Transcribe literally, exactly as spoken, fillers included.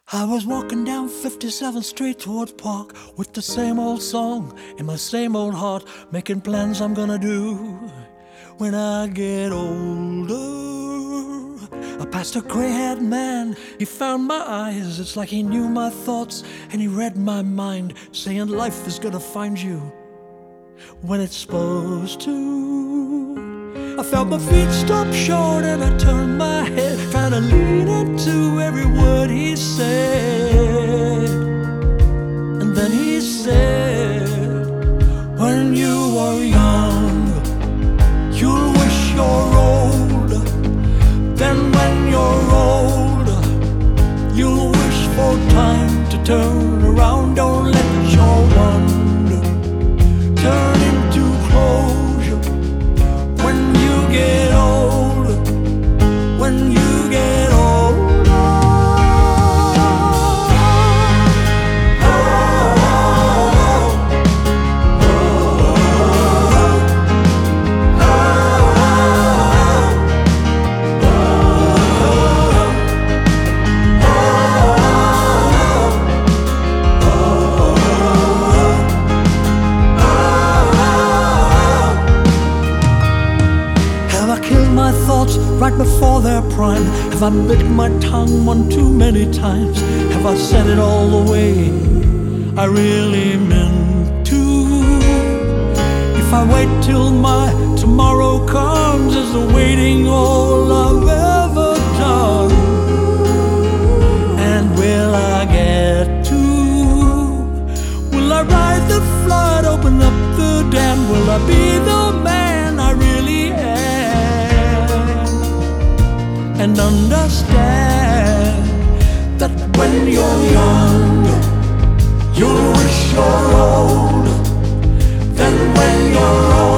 I was walking down fifty-seventh Street towards Park with the same old song in my same old heart, making plans I'm gonna do when I get older. I passed a gray-haired man, he found my eyes. It's like he knew my thoughts and he read my mind, saying life is gonna find you when it's supposed to. I felt my feet stop short and I turned my head, trying to lean into every word he said. And then he said, when you are young, you'll wish you're older. Then when you're older, you'll wish for time to turn around. Don't let your wonder turn into closure. When you get older, when you get older, oh, oh, oh, oh, have I killed my thoughts right before their prime? Have I bit my tongue one too many times? Have I said it all the way I really meant to? If I wait till my tomorrow comes, is the waiting all I've ever done? And will I get to? Will I ride the flood, open up the dam? Will I be the man I really am? And understand that when you're younger, you'll wish you're older. Then when you're older,